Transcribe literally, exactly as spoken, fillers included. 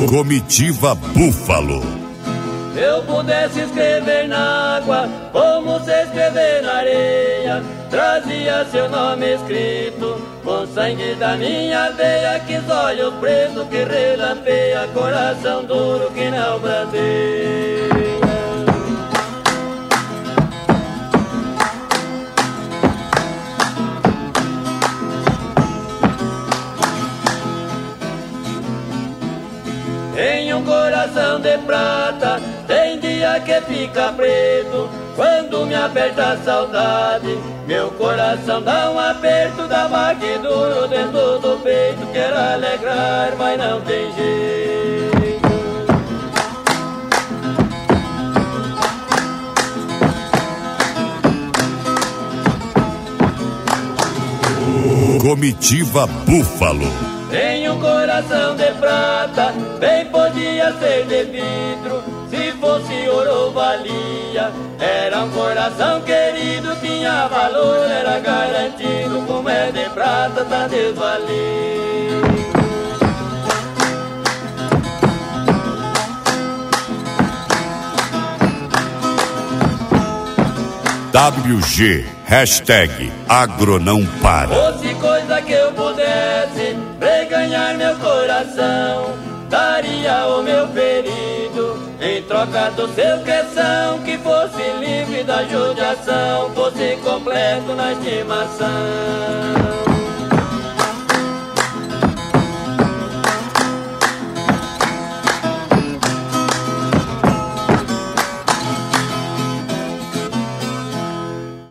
Comitiva Búfalo. Se eu pudesse escrever na água, como você escrever na areia, trazia seu nome escrito, com sangue da minha veia, que olhos pretos que relampeia, coração duro que não brandeia. Tem um coração de prata, tem dia que fica preto, quando me aperta a saudade, meu coração dá um aperto, dá baque duro dentro do peito, quero alegrar, mas não tem jeito. Comitiva Búfalo. Tem um coração de prata, bem podia ser de vidro, se fosse ouro valia. Era um coração querido, tinha valor, era garantido, como é de prata tá desvalido. W G, hashtag Agro não para. Fosse coisa que eu pudesse reganhar meu coração, daria o meu ferido em troca do seu questão, que fosse livre da judiação, fosse completo na estimação.